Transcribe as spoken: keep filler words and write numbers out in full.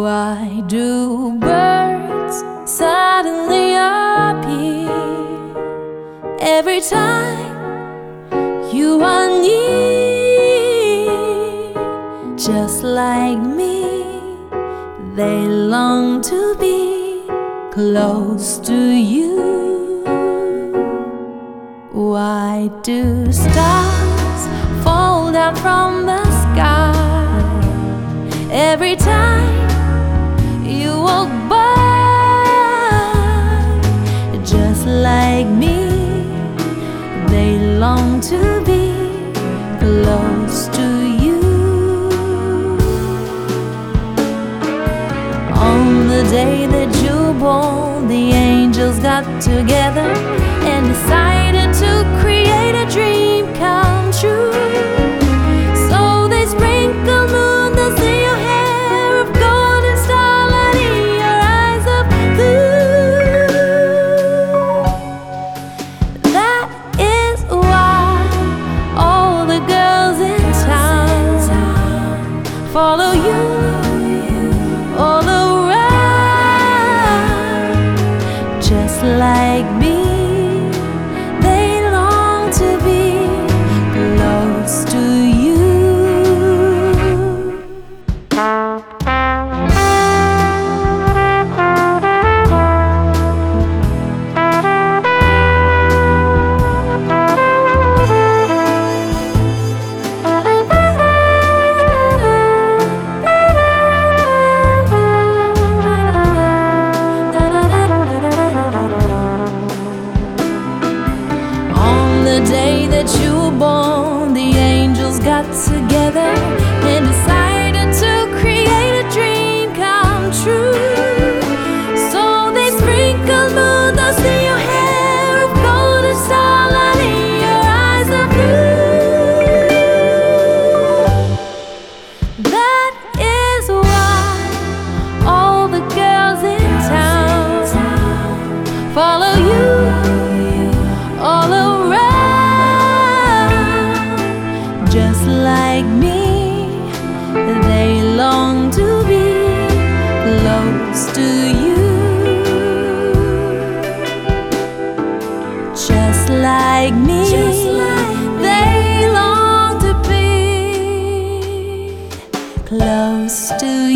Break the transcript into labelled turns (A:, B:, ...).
A: Why do birds suddenly appear every time you are near? Just like me, they long to be close to you. Why do stars fall down from the sky every time you walk by? Just like me, they long to be close to you. On the day that you were born, the angels got together and decided to create a dream come true. So they sprinkled moon dust in your hair of golden starlight, in your eyes of blue. That is why all the girls in town follow you all around. Just like me, they long to be close to you. The day that you were born, the angels got together and decided to create a dream come true. So they sprinkled moon dust in your hair of golden starlight, in your eyes of blue. That is why all the girls in town follow you all around. Just like me, they long to be close to you. Just like me, Just like they long to be close to you.